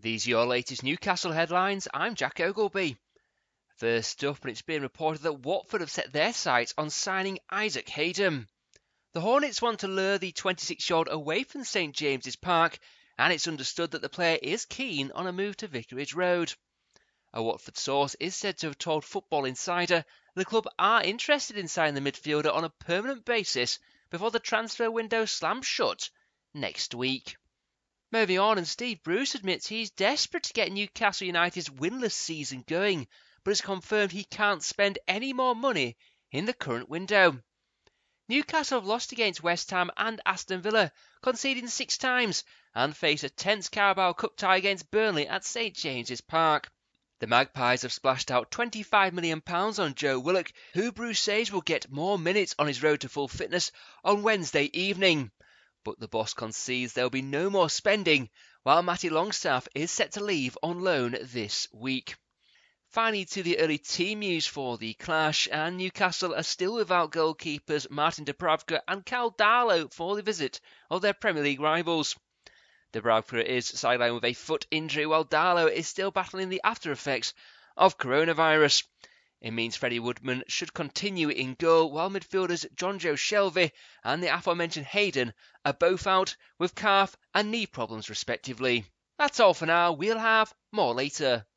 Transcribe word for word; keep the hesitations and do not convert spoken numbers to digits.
These are your latest Newcastle headlines. I'm Jack Ogleby. First up, and it's been reported that Watford have set their sights on signing Isaac Hayden. The Hornets want to lure the twenty-six-year-old away from St James's Park, and it's understood that the player is keen on a move to Vicarage Road. A Watford source is said to have told Football Insider the club are interested in signing the midfielder on a permanent basis before the transfer window slams shut next week. Moving on, and Steve Bruce admits he's desperate to get Newcastle United's winless season going, but has confirmed he can't spend any more money in the current window. Newcastle have lost against West Ham and Aston Villa, conceding six times, and face a tense Carabao Cup tie against Burnley at St James's Park. The Magpies have splashed out twenty-five million pounds on Joe Willock, who Bruce says will get more minutes on his road to full fitness on Wednesday evening. But the boss concedes there will be no more spending, while Matty Longstaff is set to leave on loan this week. Finally, to the early team news for the clash, and Newcastle are still without goalkeepers Martin Dubravka and Cal Darlow for the visit of their Premier League rivals. Dubravka is sidelined with a foot injury, while Darlow is still battling the after effects of coronavirus. It means Freddie Woodman should continue in goal, while midfielders Jonjo Shelvey and the aforementioned Hayden are both out with calf and knee problems respectively. That's all for now. We'll have more later.